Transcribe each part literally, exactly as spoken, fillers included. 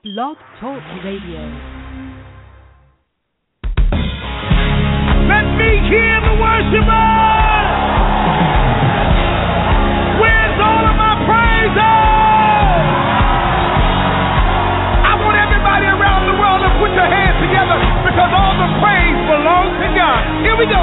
Blog Talk Radio. Let me hear the worshipers! Where's all of my praises? I want everybody around the world to put your hands together because all the praise belongs to God. Here we go.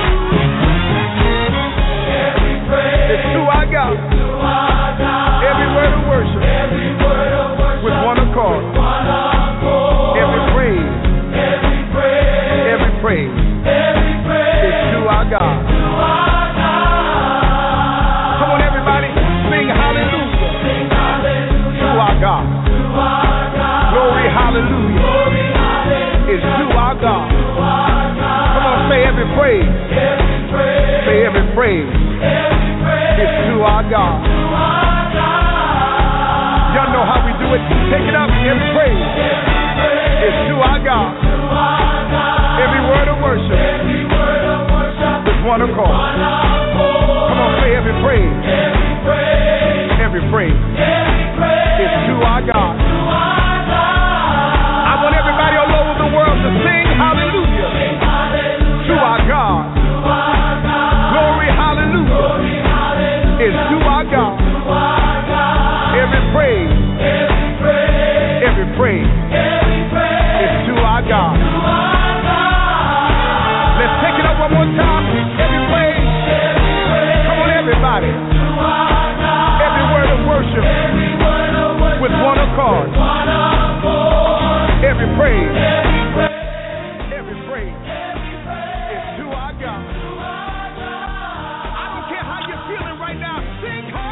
Every praise it's to our God. To our God. Every word of worship. Every word of worship. With one accord. With one accord. Every praise. Every praise. Every praise. Every praise is to our God. To our God. Come on, everybody, sing hallelujah. Sing hallelujah. To our God. To our God. Glory, hallelujah. Glory, hallelujah. Is to our God. To our God. Come on, say every praise. Every praise. Say every praise. Every praise is to our God. To our God. Y'all know how we do it. Take it up. Every praise, every praise is to our God. To our God. Every word of worship. Every word of worship. With one accord. One accord. Come on, say every praise. Every praise. Every praise. Every praise is to our God. To our God. I want everybody all over the world to sing hallelujah. Sing hallelujah. To our God. To our God. Glory, hallelujah. Glory, hallelujah. Is to our God. To our God. Every praise. Every praise. Every praise. Every praise is to our God. To our God. Let's take it up one more time. Every praise. Every praise. Come on, everybody. To our God. Every word of worship. Every word of worship. With one accord. One accord. Every praise. Every praise. Every praise. Every praise is to our God. To our God. I don't care how you're feeling right now. Sing high.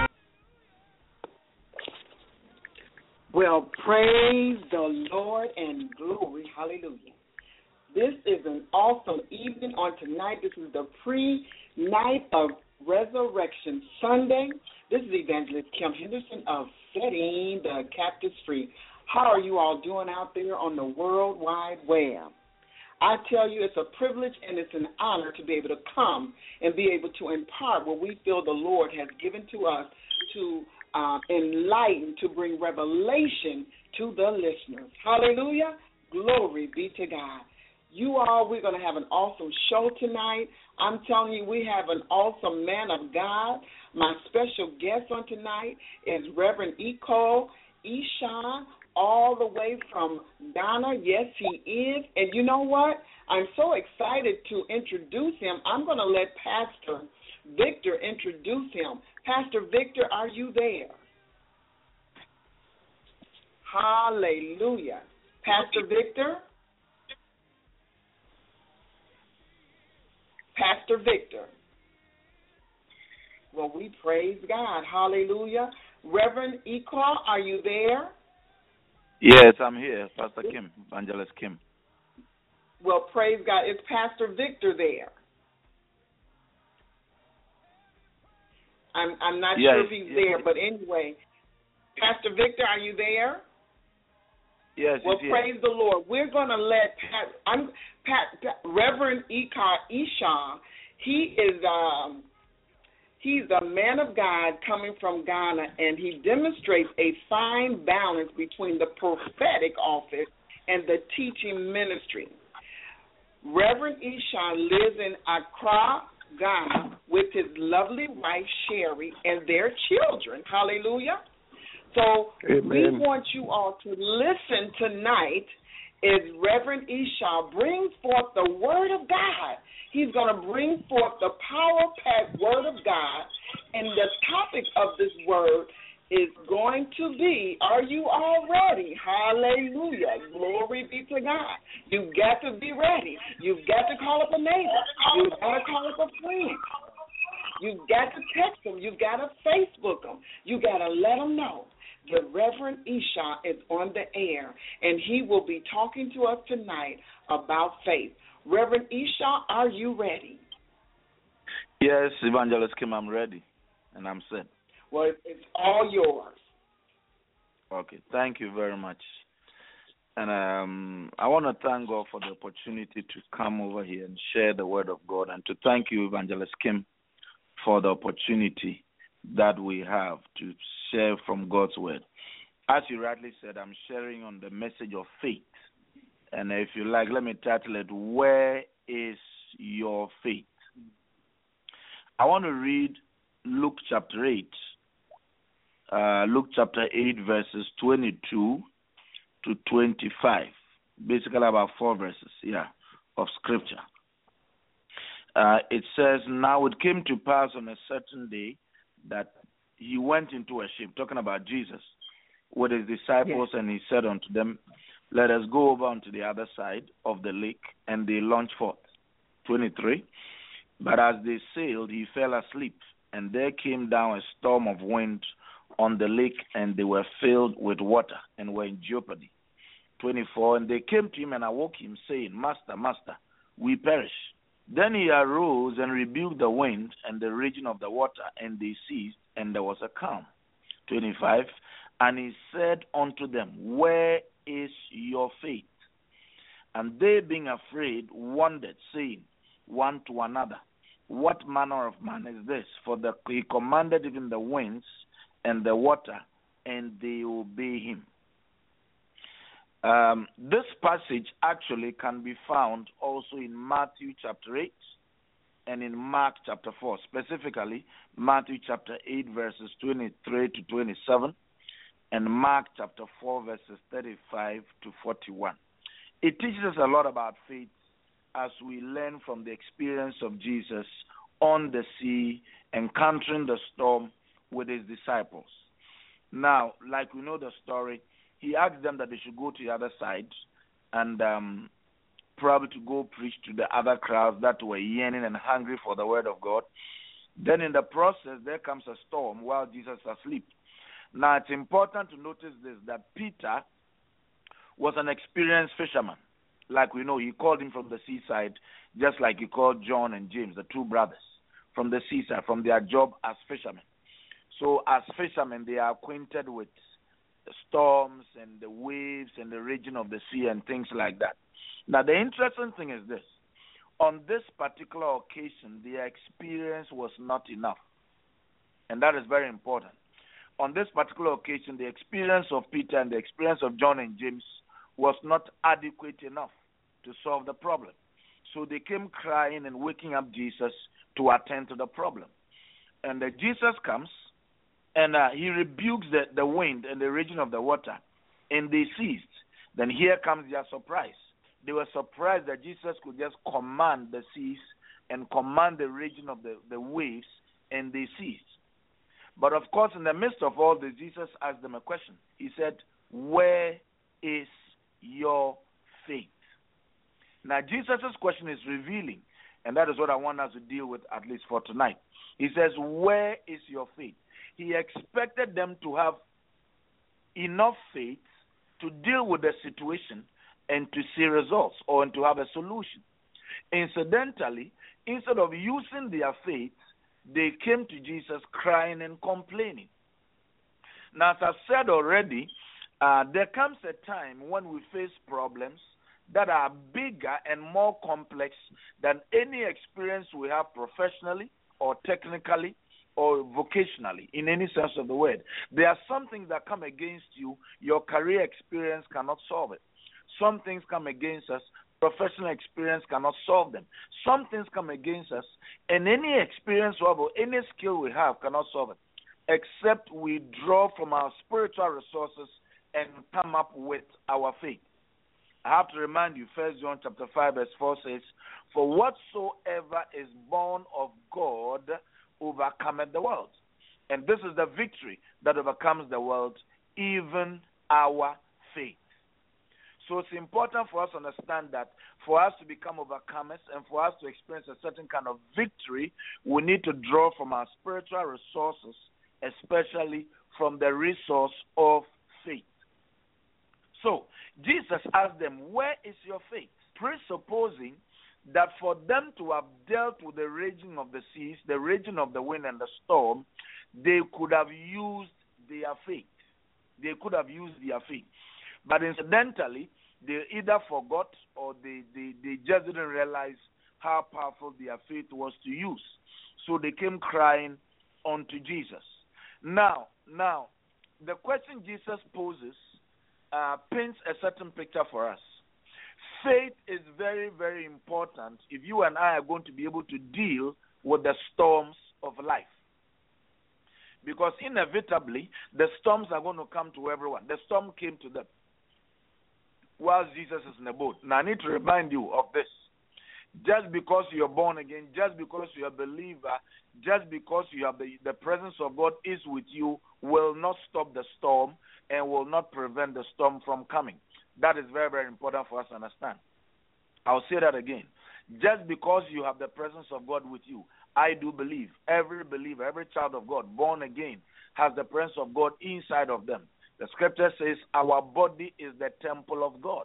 Well, praise the Lord and glory. Hallelujah. This is an awesome evening on tonight. This is the pre-night of Resurrection Sunday. This is Evangelist Kim Henderson of Setting the Captives Free. How are you all doing out there on the World Wide Web? I tell you, it's a privilege and it's an honor to be able to come and be able to impart what we feel the Lord has given to us to uh, enlighten, to bring revelation to the listeners. Hallelujah. Glory be to God. You all, we're going to have an awesome show tonight. I'm telling you, we have an awesome man of God. My special guest on tonight is Reverend Eko Isha, all the way from Ghana. Yes, he is. And you know what? I'm so excited to introduce him. I'm going to let Pastor Victor introduce him. Pastor Victor, are you there? Hallelujah. Pastor Victor? Pastor Victor. Well, we praise God. Hallelujah. Reverend Eko, are you there? Yes, I'm here. Pastor Kim, Evangelist Kim. Well, praise God. Is Pastor Victor there? I'm I'm not yes, sure if he's yes. there, but anyway, Pastor Victor, are you there? Yes. Well, praise here. the Lord. We're going to let Pat, I'm, Pat, Pat, Reverend Eko Isha. He is um, he's a man of God coming from Ghana, and he demonstrates a fine balance between the prophetic office and the teaching ministry. Reverend Isha lives in Accra, Ghana, with his lovely wife, Sherry, and their children. Hallelujah. So Amen. We want you all to listen tonight as Reverend Isha brings forth the Word of God. He's going to bring forth the power-packed Word of God, and the topic of this Word is going to be, are you all ready? Hallelujah. Glory be to God. You've got to be ready. You've got to call up a neighbor. You've got to call up a friend. You've got to text them. You've got to Facebook them. You've got to let them know the Reverend Isha is on the air, and he will be talking to us tonight about faith. Reverend Isha, are you ready? Yes, Evangelist Kim, I'm ready, and I'm set. Well, it's all yours. Okay, thank you very much. And um, I want to thank God for the opportunity to come over here and share the Word of God, and to thank you, Evangelist Kim, for the opportunity that we have to share from God's Word. as you rightly said, I'm sharing on the message of faith. And if you like, let me title it, Where is Your Faith? I want to read Luke chapter eight. Uh, Luke chapter eight, verses twenty-two to twenty-five. Basically about four verses, yeah, of scripture. Uh, it says, now it came to pass on a certain day that he went into a ship, talking about Jesus, with his disciples, yes. And he said unto them, let us go over unto the other side of the lake, and they launched forth. twenty-three. But as they sailed, he fell asleep, and there came down a storm of wind on the lake, and they were filled with water, and were in jeopardy. twenty-four. And they came to him and awoke him, saying, Master, Master, we perish. Then he arose and rebuked the wind and the raging of the water, and they ceased, and there was a calm. twenty-five. And he said unto them, where is your faith? And they, being afraid, wondered, saying one to another, what manner of man is this? For the, he commanded even the winds and the water, and they obey him. Um, this passage actually can be found also in Matthew chapter eight and in Mark chapter four, specifically Matthew chapter eight verses twenty-three to twenty-seven and Mark chapter four verses thirty-five to forty-one. It teaches us a lot about faith as we learn from the experience of Jesus on the sea, encountering the storm with his disciples. Now, like we know the story, he asked them that they should go to the other side and um, probably to go preach to the other crowds that were yearning and hungry for the word of God. Then in the process, there comes a storm while Jesus is asleep. Now, it's important to notice this, that Peter was an experienced fisherman. Like we know, he called him from the seaside, just like he called John and James, the two brothers, from the seaside, from their job as fishermen. So as fishermen, they are acquainted with the storms and the waves and the raging of the sea and things like that. Now, the interesting thing is this. On this particular occasion, their experience was not enough. And that is very important. On this particular occasion, the experience of Peter and the experience of John and James was not adequate enough to solve the problem. So they came crying and waking up Jesus to attend to the problem. And uh, Jesus comes, and uh, he rebukes the, the wind and the raging of the water, and they ceased. Then here comes their surprise. They were surprised that Jesus could just command the seas and command the raging of the, the waves, and they ceased. But of course, in the midst of all this, Jesus asked them a question. He said, where is your faith? Now, Jesus' question is revealing, and that is what I want us to deal with at least for tonight. He says, where is your faith? He expected them to have enough faith to deal with the situation and to see results or and to have a solution. Incidentally, instead of using their faith, they came to Jesus crying and complaining. Now, as I've said already, uh, there comes a time when we face problems that are bigger and more complex than any experience we have professionally or technically or vocationally, in any sense of the word. There are some things that come against you, your career experience cannot solve it. Some things come against us, professional experience cannot solve them. Some things come against us, and any experience or any skill we have cannot solve it, except we draw from our spiritual resources and come up with our faith. I have to remind you, First John chapter five, verse four says, for whatsoever is born of God overcometh the world. And this is the victory that overcomes the world, even our faith. So it's important for us to understand that for us to become overcomers and for us to experience a certain kind of victory, we need to draw from our spiritual resources, especially from the resource of faith. So Jesus asked them, where is your faith? Presupposing that for them to have dealt with the raging of the seas, the raging of the wind and the storm, they could have used their faith. They could have used their faith. But incidentally, they either forgot or they, they, they just didn't realize how powerful their faith was to use. So they came crying unto Jesus. Now, now, the question Jesus poses uh, paints a certain picture for us. Faith is very, very important if you and I are going to be able to deal with the storms of life. Because inevitably, the storms are going to come to everyone. The storm came to them while Jesus is in the boat. Now, I need to remind you of this. Just because you're born again, just because you're a believer, just because you have the, the presence of God is with you, will not stop the storm and will not prevent the storm from coming. That is very, very important for us to understand. I'll say that again. Just because you have the presence of God with you, I do believe every believer, every child of God, born again, has the presence of God inside of them. The scripture says our body is the temple of God,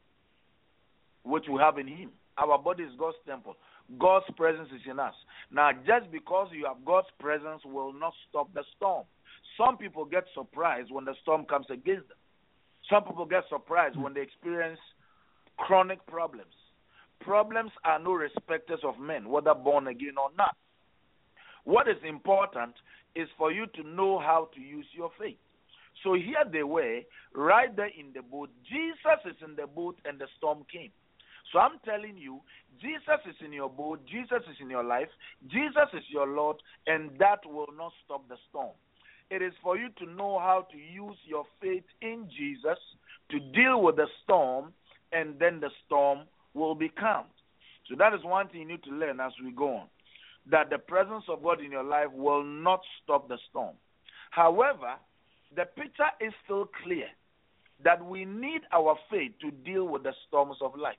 which we have in Him. Our body is God's temple. God's presence is in us. Now, just because you have God's presence will not stop the storm. Some people get surprised when the storm comes against them. Some people get surprised when they experience chronic problems. Problems are no respecters of men, whether born again or not. What is important is for you to know how to use your faith. So here they were, right there in the boat. Jesus is in the boat and the storm came. So I'm telling you, Jesus is in your boat, Jesus is in your life, Jesus is your Lord, and that will not stop the storm. It is for you to know how to use your faith in Jesus to deal with the storm, and then the storm will be calmed. So that is one thing you need to learn as we go on, that the presence of God in your life will not stop the storm. However, the picture is still clear that we need our faith to deal with the storms of life.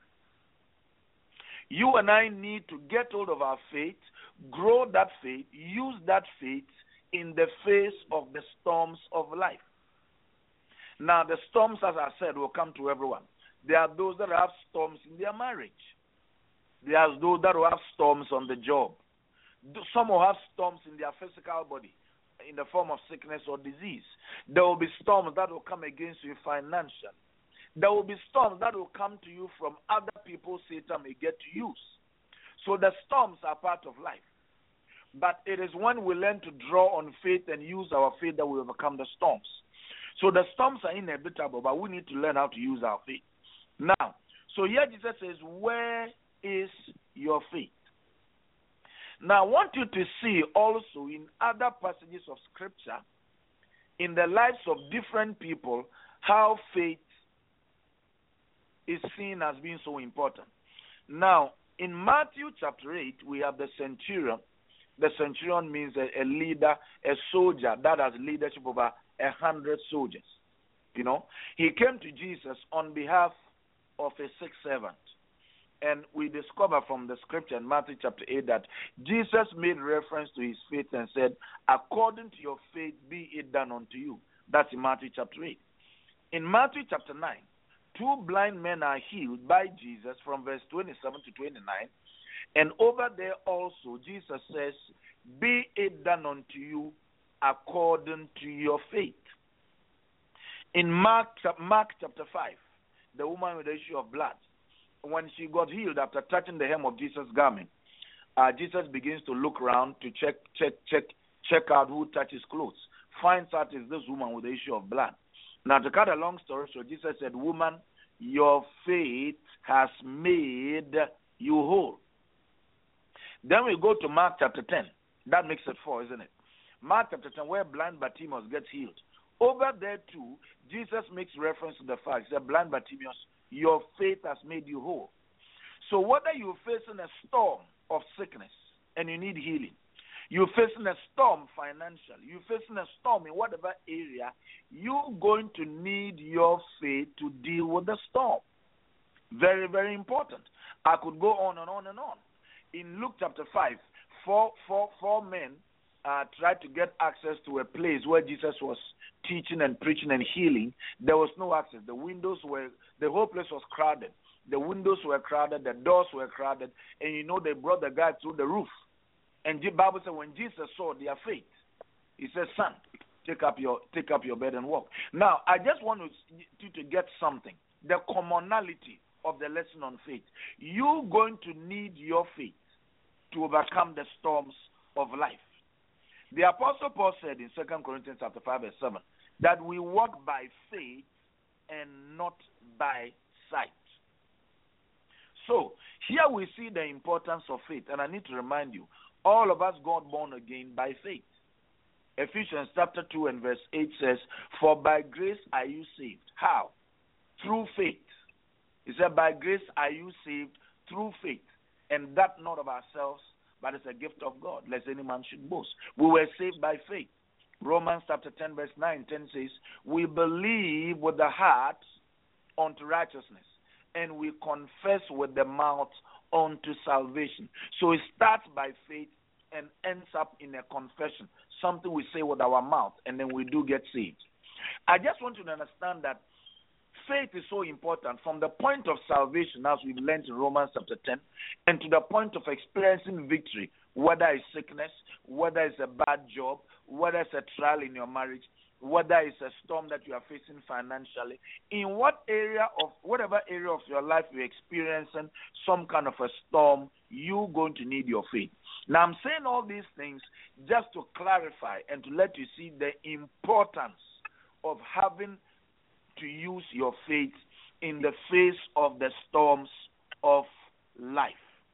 You and I need to get hold of our faith, grow that faith, use that faith in the face of the storms of life. Now, the storms, as I said, will come to everyone. There are those that have storms in their marriage. There are those that will have storms on the job. Some will have storms in their physical body in the form of sickness or disease. There will be storms that will come against you financially. There will be storms that will come to you from other people Satan may get to use. So the storms are part of life. But it is when we learn to draw on faith and use our faith that we overcome the storms. So the storms are inevitable, but we need to learn how to use our faith. Now, so here Jesus says, where is your faith? Now, I want you to see also in other passages of Scripture, in the lives of different people, how faith is seen as being so important. Now, in Matthew chapter eight, we have the centurion. The centurion means a, a leader, a soldier that has leadership over a hundred soldiers. You know, he came to Jesus on behalf of a sick servant. And we discover from the scripture in Matthew chapter eight that Jesus made reference to his faith and said, according to your faith be it done unto you. That's in Matthew chapter eight. In Matthew chapter nine, two blind men are healed by Jesus from verse twenty-seven to twenty-nine. And over there also, Jesus says, be it done unto you according to your faith. In Mark, Mark chapter five, the woman with the issue of blood, when she got healed after touching the hem of Jesus' garment, uh, Jesus begins to look around to check, check, check, check out who touches clothes. Finds out is this woman with the issue of blood. Now, to cut a long story short, Jesus said, woman, your faith has made you whole. Then we go to Mark chapter ten. That makes it four, isn't it? Mark chapter ten, where blind Bartimaeus gets healed. Over there too, Jesus makes reference to the fact that blind Bartimaeus, your faith has made you whole. So whether you're facing a storm of sickness and you need healing, you're facing a storm financially, you're facing a storm in whatever area, you're going to need your faith to deal with the storm. Very, very important. I could go on and on and on. In Luke chapter five, four, four, four men uh, tried to get access to a place where Jesus was teaching and preaching and healing. There was no access. The windows were, the whole place was crowded. The windows were crowded, the doors were crowded, and you know they brought the guy through the roof. And the Bible said when Jesus saw their faith, he said, son, take up your take up your bed and walk. Now, I just want you to get something, the commonality of the lesson on faith. You're going to need your faith to overcome the storms of life. The Apostle Paul said in Second Corinthians chapter five, verse seven, that we walk by faith and not by sight. So, here we see the importance of faith, and I need to remind you, all of us got born again by faith. Ephesians chapter two and verse eight says, "For by grace are you saved." How? Through faith. He said, "By grace are you saved through faith, and that not of ourselves, but it's a gift of God, lest any man should boast." We were saved by faith. Romans chapter ten verse nine, ten says, "We believe with the heart unto righteousness, and we confess with the mouth unto salvation." So it starts by faith and ends up in a confession, something we say with our mouth, and then we do get saved. I just want you to understand that faith is so important from the point of salvation, as we've learned in Romans chapter ten, and to the point of experiencing victory, whether it's sickness, whether it's a bad job, whether it's a trial in your marriage, whether it's a storm that you are facing financially. In what area of, whatever area of your life you're experiencing some kind of a storm, you're going to need your faith. Now, I'm saying all these things just to clarify and to let you see the importance of having to use your faith in the face of the storms of life.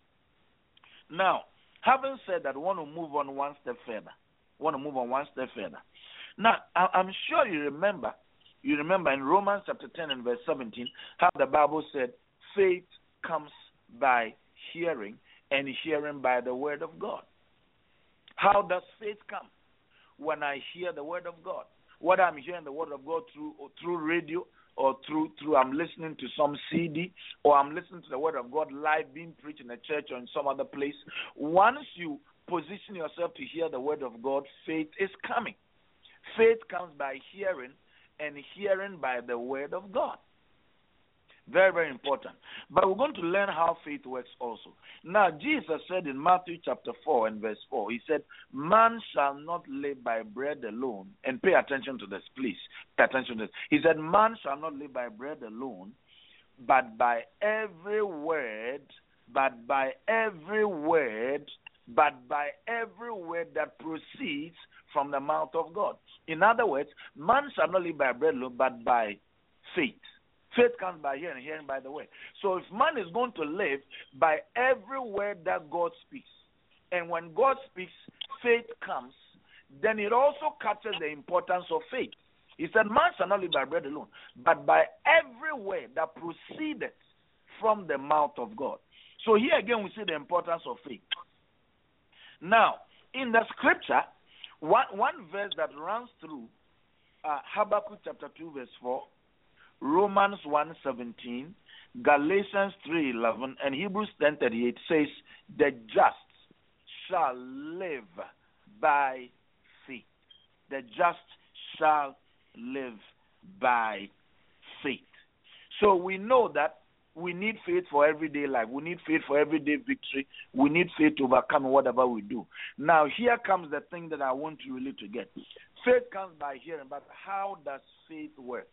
Now, having said that, I want to move on one step further. I want to move on one step further. Now, I'm sure you remember, you remember in Romans chapter ten and verse seventeen, how the Bible said, faith comes by hearing, and hearing by the word of God. How does faith come? When I hear the word of God. Whether I'm hearing the word of God through or through radio, or through through I'm listening to some C D, or I'm listening to the word of God live being preached in a church or in some other place. Once you position yourself to hear the word of God, faith is coming. Faith comes by hearing, and hearing by the word of God. Very, very important. But we're going to learn how faith works also. Now, Jesus said in Matthew chapter four and verse four, he said, "Man shall not live by bread alone." And pay attention to this, please. Pay attention to this. He said, "Man shall not live by bread alone, but by every word, but by every word, but by every word that proceeds from the mouth of God." In other words, man shall not live by bread alone, but by faith. Faith comes by hearing, hearing by the word. So if man is going to live by every word that God speaks, and when God speaks, faith comes, then it also captures the importance of faith. He said, "Man shall not live by bread alone, but by every word that proceeded from the mouth of God." So here again we see the importance of faith. Now, in the scripture, one, one verse that runs through uh, Habakkuk chapter two verse four, Romans one seventeen, Galatians three eleven, and Hebrews ten thirty-eight says, "The just shall live by faith." The just shall live by faith. So we know that we need faith for everyday life. We need faith for everyday victory. We need faith to overcome whatever we do. Now, here comes the thing that I want you really to get. Faith comes by hearing, but how does faith work?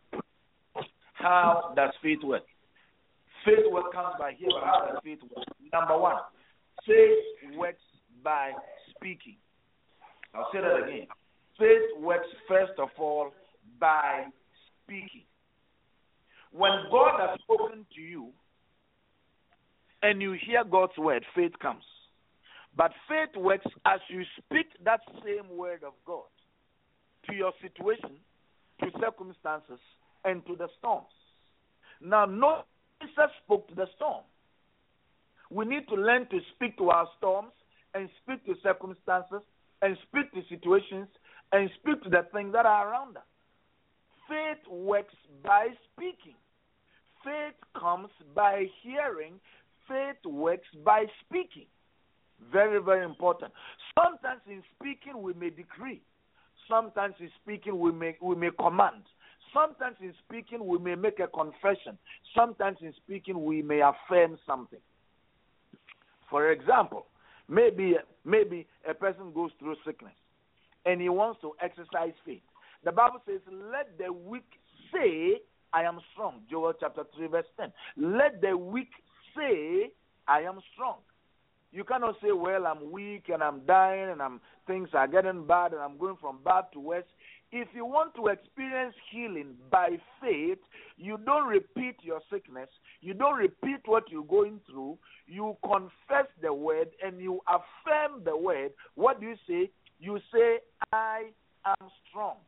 How does faith work? Faith work comes by hearing. How does faith work? Number one, faith works by speaking. I'll say that again. Faith works first of all by speaking. When God has spoken to you and you hear God's word, faith comes. But faith works as you speak that same word of God to your situation, to circumstances, and to the storms. Now, no Jesus spoke to the storm. We need to learn to speak to our storms and speak to circumstances and speak to situations and speak to the things that are around us. Faith works by speaking. Faith comes by hearing. Faith works by speaking. Very, very important. Sometimes in speaking we may decree. Sometimes in speaking we may we may command. Sometimes in speaking we may make a confession. Sometimes in speaking we may affirm something. For example, maybe maybe a person goes through sickness and he wants to exercise faith. The Bible says, "Let the weak say, I am strong." Joel chapter three verse ten. Let the weak say, "I am strong." You cannot say, "Well, I'm weak and I'm dying and I'm things are getting bad and I'm going from bad to worse." If you want to experience healing by faith, you don't repeat your sickness. You don't repeat what you're going through. You confess the word and you affirm the word. What do you say? You say, I am strong.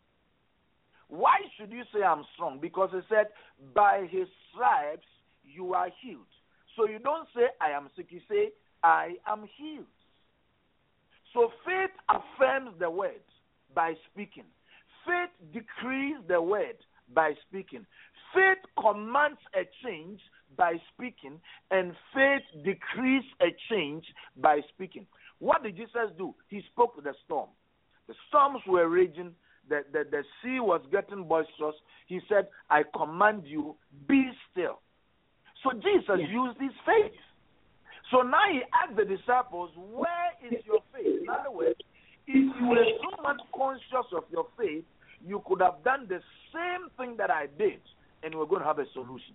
Why should you say I'm strong? Because it said, by his stripes you are healed. So you don't say, I am sick. You say, I am healed. So faith affirms the word by speaking. Faith decrees the word by speaking. Faith commands a change by speaking, and faith decrees a change by speaking. What did Jesus do? He spoke to the storm. The storms were raging. The, the, the sea was getting boisterous. He said, I command you, be still. So Jesus yes. used his faith. So now he asked the disciples, where is your faith? In other words, if you were so much conscious of your faith, you could have done the same thing that I did, and we're going to have a solution.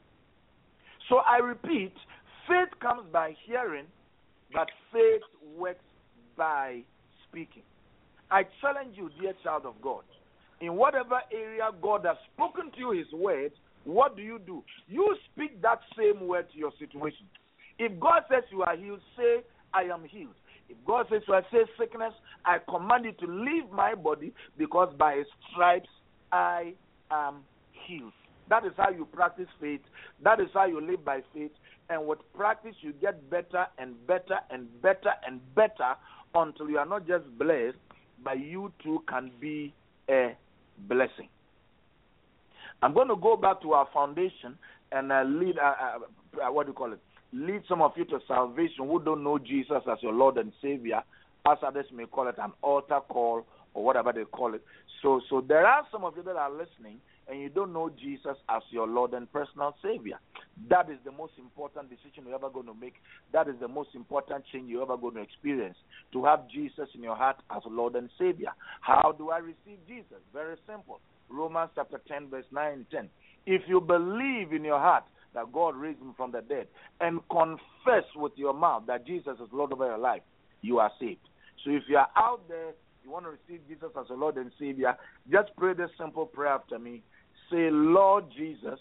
So I repeat, faith comes by hearing, but faith works by speaking. I challenge you, dear child of God, in whatever area God has spoken to you his word, what do you do? You speak that same word to your situation. If God says you are healed, say, I am healed. If God says you are say sickness, I command you to leave my body, because by his stripes I am healed. That is how you practice faith. That is how you live by faith. And with practice, you get better and better and better and better until you are not just blessed, but you too can be a blessing. I'm going to go back to our foundation and uh, lead, uh, uh, what do you call it? Lead some of you to salvation who don't know Jesus as your Lord and Savior, as others may call it, an altar call or whatever they call it. So, so there are some of you that are listening and you don't know Jesus as your Lord and personal Savior. That is the most important decision you're ever going to make. That is the most important change you're ever going to experience, to have Jesus in your heart as Lord and Savior. How do I receive Jesus? Very simple. Romans chapter ten, verse nine and ten. If you believe in your heart that God raised him from the dead and confess with your mouth that Jesus is Lord over your life, you are saved. So if you are out there, you want to receive Jesus as your Lord and Savior, just pray this simple prayer after me. Say, Lord Jesus,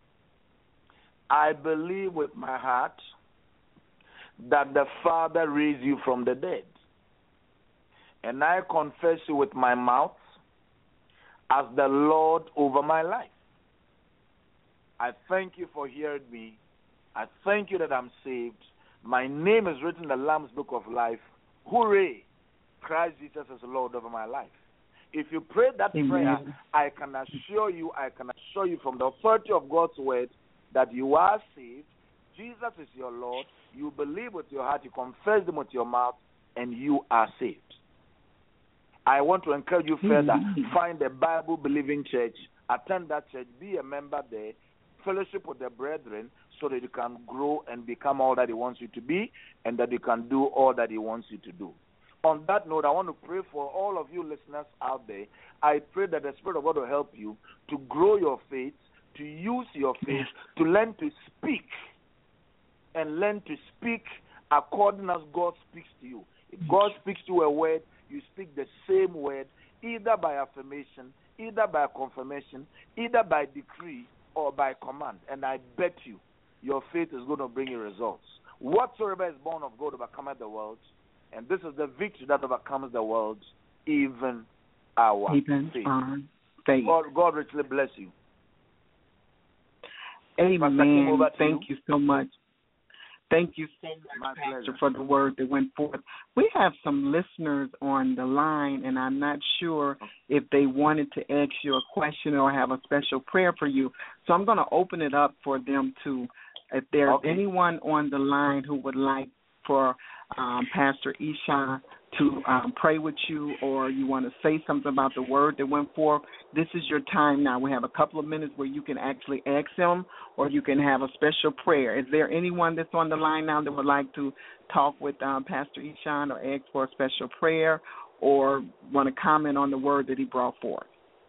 I believe with my heart that the Father raised you from the dead. And I confess you with my mouth as the Lord over my life. I thank you for hearing me. I thank you that I'm saved. My name is written in the Lamb's Book of Life. Hooray! Christ Jesus is Lord over my life. If you pray that Amen. Prayer, I can assure you, I can assure you from the authority of God's word that you are saved. Jesus is your Lord. You believe with your heart, you confess them with your mouth, and you are saved. I want to encourage you further. Amen. Find a Bible-believing church. Attend that church. Be a member there. Fellowship with the brethren so that you can grow and become all that he wants you to be, and that you can do all that he wants you to do. On that note, I want to pray for all of you listeners out there. I pray that the Spirit of God will help you to grow your faith, to use your faith, to learn to speak, and learn to speak according as God speaks to you. If God speaks to you a word, you speak the same word, either by affirmation, either by confirmation, either by decree, or by command. And I bet you, your faith is going to bring you results. Whatsoever is born of God overcometh the world. And this is the victory that overcomes the world, even our even faith. Um, faith. God, God richly bless you. Amen. Thank you. you so much. Thank you so much, My Pastor, pleasure. for the word that went forth. We have some listeners on the line, and I'm not sure if they wanted to ask you a question or have a special prayer for you. So I'm going to open it up for them to, if there's okay. anyone on the line who would like for um, Pastor Esau to um, pray with you, or you want to say something about the word that went forth, this is your time now. We have a couple of minutes where you can actually ask him, or you can have a special prayer. Is there anyone that's on the line now that would like to talk with um, Pastor Esau or ask for a special prayer, or want to comment on the word that he brought forth?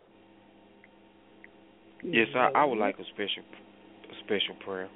Yes, I, I would like a special, a special prayer.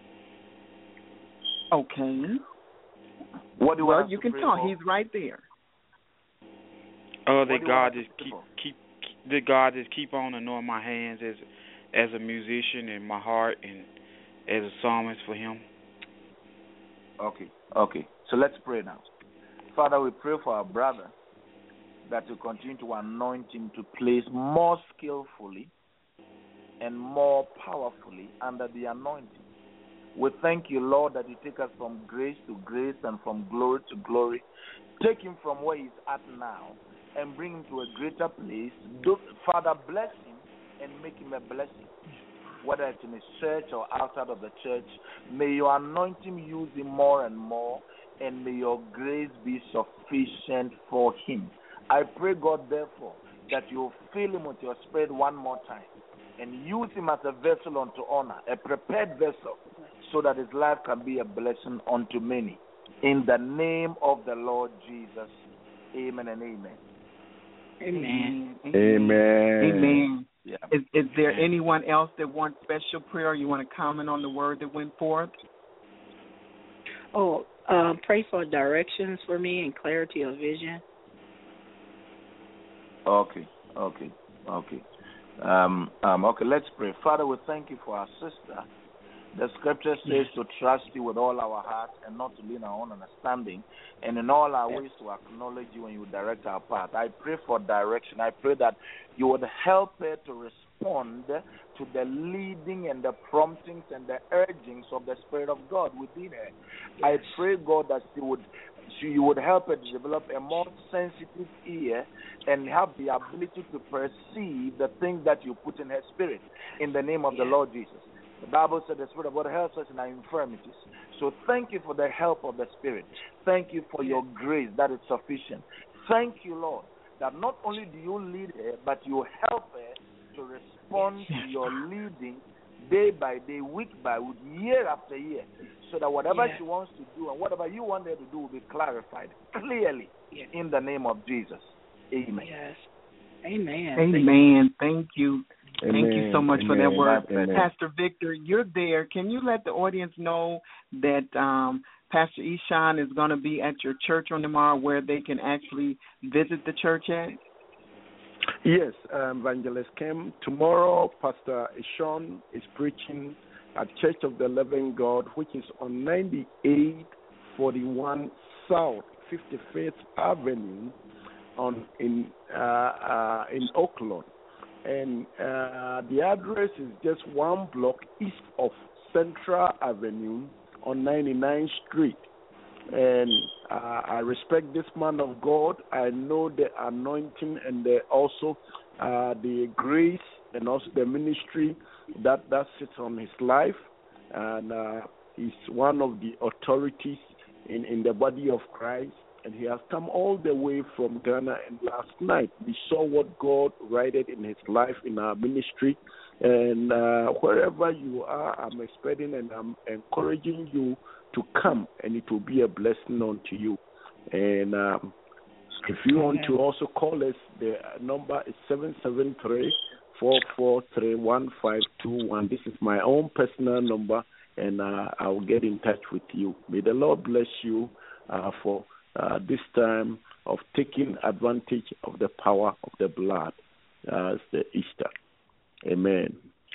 Okay. What do you well, want you to can pray talk. for? He's right there. Oh, uh, that God just keep keep that God just keep on anointing my hands as as a musician and my heart and as a psalmist for Him. Okay, okay. So let's pray now. Father, we pray for our brother that you continue to anoint him to place more skillfully and more powerfully under the anointing. We thank you, Lord, that you take us from grace to grace and from glory to glory. Take him from where he's at now and bring him to a greater place. Do, Father, bless him and make him a blessing. Whether it's in his church or outside of the church, may you anoint him, use him more and more, and may your grace be sufficient for him. I pray, God, therefore, that you fill him with your spirit one more time and use him as a vessel unto honor, a prepared vessel, so that his life can be a blessing unto many. In the name of the Lord Jesus, amen and amen. Amen. Amen. Amen. Amen. Yeah. Is, is there anyone else that wants special prayer? You want to comment on the word that went forth? Oh, um, pray for directions for me and clarity of vision. Okay, okay, okay. Um, um, okay, let's pray. Father, we thank you for our sister. The scripture says to trust you with all our heart and not to lean our own understanding, and in all our ways to acknowledge you when you direct our path. I pray for direction. I pray that you would help her to respond to the leading and the promptings and the urgings of the Spirit of God within her. I pray, God, that she would she, you would help her to develop a more sensitive ear and have the ability to perceive the things that you put in her spirit. In the name of the Lord Jesus. The Bible said the Spirit of God helps us in our infirmities. So thank you for the help of the Spirit. Thank you for your grace that is sufficient. Thank you, Lord, that not only do you lead her, but you help her to respond to your leading day by day, week by week, year after year, so that whatever she wants to do and whatever you want her to do will be clarified clearly in the name of Jesus. Amen. Yes. Amen. Amen. Thank you. Amen. Thank you so much Amen. for that word. Amen. Pastor Victor, you're there. Can you let the audience know that um, Pastor Eshaun is going to be at your church on tomorrow, where they can actually visit the church at? Yes, um, Evangelist Kim. Tomorrow, Pastor Eshaun is preaching at Church of the Living God, which is on ninety-eight forty-one South fifty-fifth Avenue on in uh, uh, in Oakland. And uh, the address is just one block east of Central Avenue on ninety-ninth Street. And uh, I respect this man of God. I know the anointing and the, also uh, the grace and also the ministry that, that sits on his life. And uh, he's one of the authorities in, in the body of Christ. And he has come all the way from Ghana, and last night we saw what God wrote in his life in our ministry. And uh, wherever you are, I'm expecting and I'm encouraging you to come, and it will be a blessing unto you. And um, if you want to also call us, the number is seven seven three, four four three, one five two one. This is my own personal number, and uh, I will get in touch with you. May the Lord bless you uh, for Uh, this time of taking advantage of the power of the blood as uh, the Easter. Amen.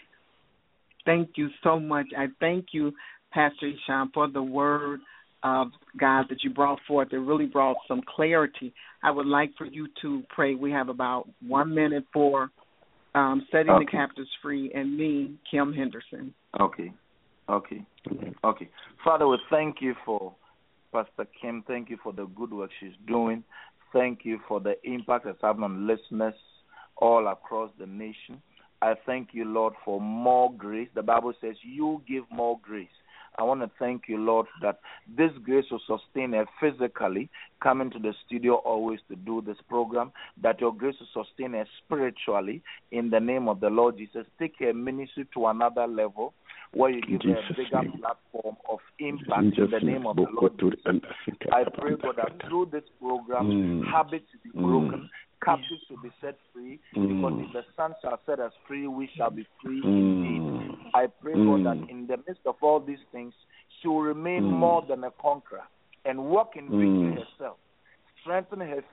Thank you so much. I thank you, Pastor Eshaun, for the word of God that you brought forth. It really brought some clarity. I would like for you to pray. We have about one minute for um, setting okay. the captives free, and me, Kim Henderson. Okay. Okay. Okay. Father, we thank you for Pastor Kim. Thank you for the good work she's doing. Thank you for the impact it's having on listeners all across the nation. I thank you, Lord, for more grace. The Bible says you give more grace. I want to thank you, Lord, that this grace will sustain her physically, coming to the studio always to do this program, that your grace will sustain her spiritually in the name of the Lord Jesus. Take her ministry to another level, where you give her a bigger name. platform of impact in the name of the Lord Jesus. I pray, God, that through this program, mm. habits will be broken, mm. captives will be set free, mm. because if the Son shall set us free, we shall be free mm. indeed. I pray, mm. God, that in the midst of all these things, she will remain mm. more than a conqueror and walk in victory mm. herself, strengthen her faith,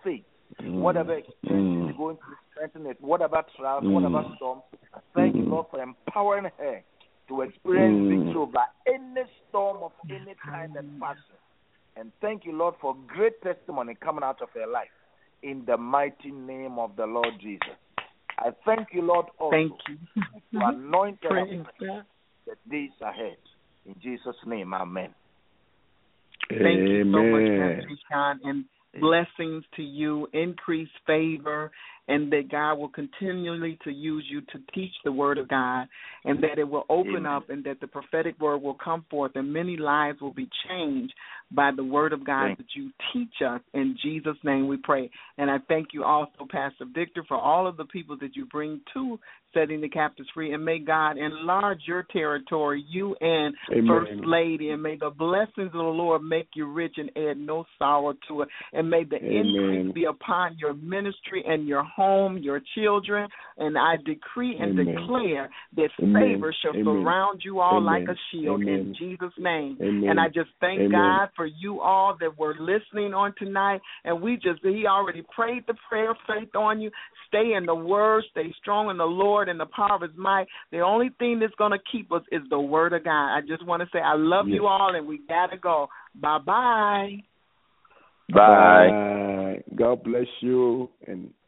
Mm. Whatever experience mm. is going to strengthen it, whatever trials, mm. whatever storms, thank mm. you, Lord, for empowering her to experience mm. victory over any storm of any kind and fashion. And thank you, Lord, for great testimony coming out of her life. In the mighty name of the Lord Jesus. I thank you, Lord, also thank you. to anoint her the days ahead. In Jesus' name, amen. Thank amen. you so much, Pastor Sean, and blessings to you, increased favor, and that God will continually to use you to teach the word of God, and that it will open Amen. up, and that the prophetic word will come forth, and many lives will be changed by the word of God Amen. that you teach us. In Jesus' name we pray. And I thank you also, Pastor Victor, for all of the people that you bring to Setting the Captives Free, and may God enlarge your territory, you and Amen. First Lady, and may the blessings of the Lord make you rich and add no sorrow to it, and may the Amen. increase be upon your ministry and your home, your children, and I decree and Amen. declare that Amen. favor shall Amen. surround you all Amen. like a shield Amen. in Jesus' name. Amen. And I just thank Amen. God for you all that were listening on tonight, and we just, he already prayed the prayer of faith on you. Stay in the word, stay strong in the Lord and the power of his might. The only thing that's going to keep us is the word of God. I just want to say I love yes. you all, and we got to go. Bye-bye. Bye. Bye. God bless you, and